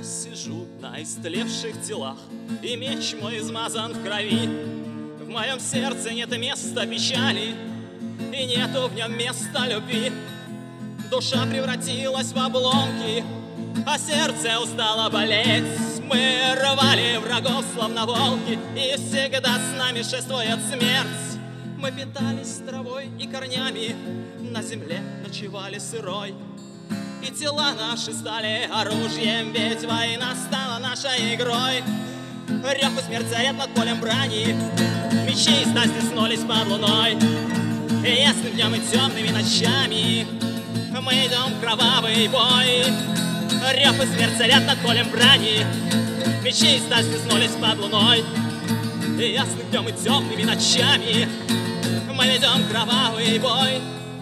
Я сижу на истлевших телах, и меч мой измазан в крови. В моем сердце нет места печали, и нету в нем места любви. Душа превратилась в обломки, а сердце устало болеть. Мы рвали врагов, словно волки, и всегда с нами шествует смерть. Мы питались травой и корнями, на земле ночевали сырой. И тела наши стали оружием, ведь война стала нашей игрой. Рев и смерть царят над полем брани, мечи и сталь стеснулись под луной. И ясным днем и темными ночами мы идем в кровавый бой. Рев и смерть царят над полем брани, мечи и сталь стеснулись под луной. И ясным днем и темными ночами мы ведем кровавый бой.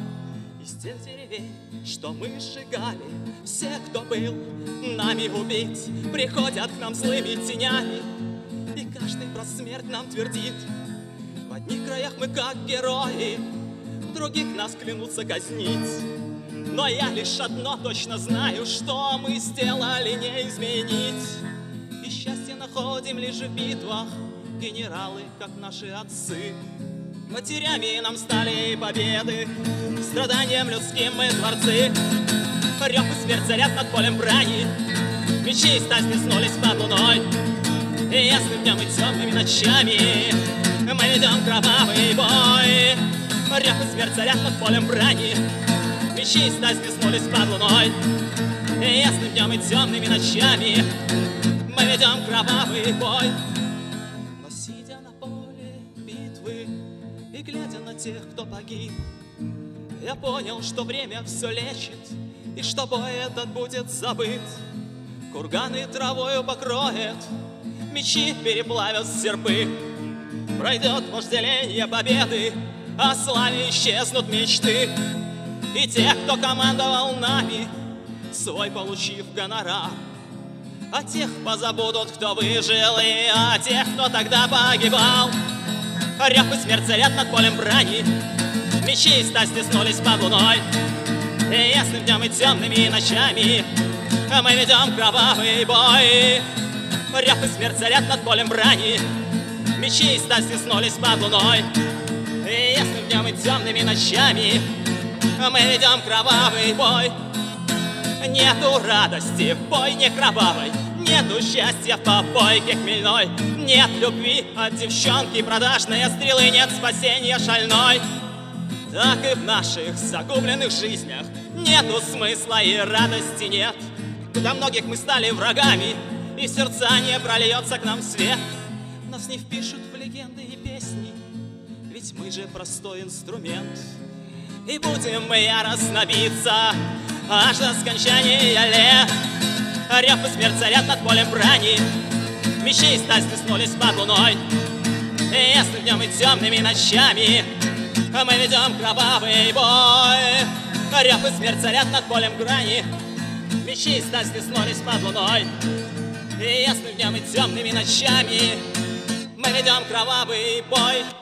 Из тех деревень, что мы сжигали, всех, кто был нами убит, приходят к нам злыми тенями, и каждый про смерть нам твердит. В одних краях мы как герои, в других нас клянутся казнить. Но я лишь одно точно знаю, что мы сделали не изменить. И счастье находим лишь в битвах, генералы, как наши отцы. Матерями нам стали победы, страданием людским мы творцы. Рев и смерть царят над полем брани, мечи и сталь стеснулись под луной. И ясным днем и темными ночами мы ведем кровавый бой. Рев и смерть царят над полем брани, мечи и сталь стеснулись под луной. И ясным днем и темными ночами мы ведем кровавый бой. Но сидя на поле битвы и глядя на тех, кто погиб, я понял, что время все лечит, и что бой этот будет забыт. Курганы травою покроет, мечи переплавят серпы. Пройдет вожделение победы, о славе исчезнут мечты. И тех, кто командовал нами, свой получив гонорар. О тех позабудут, кто выжил, и о тех, кто тогда погибал. Рев и смерть царят над полем брани, мечи и сталь стеснулись под луной. И ясным днем и темными ночами мы ведем кровавый бой. Рев и смерть царят над полем брани, мечи и сталь стеснулись под луной. И ясным днем и темными ночами мы ведем кровавый бой. Нету радости в бойне кровавой, нету счастья в попойке хмельной, нет любви от девчонки продажной, стрелы нет спасения шальной. Так и в наших загубленных жизнях нету смысла и радости нет. Для многих мы стали врагами, и в сердца не прольется к нам свет. Нас не впишут в легенды и песни, ведь мы же простой инструмент. И будем мы яростно биться аж до скончания лет. Рев и смерть царят над полем брани, мечи и сталь стеснулись под луной. И ясным днем и темными ночами мы ведем кровавый бой. Рев и смерть царят над полем брани, мечи и сталь стеснулись под луной. И ясным днем и темными ночами мы ведем кровавый бой.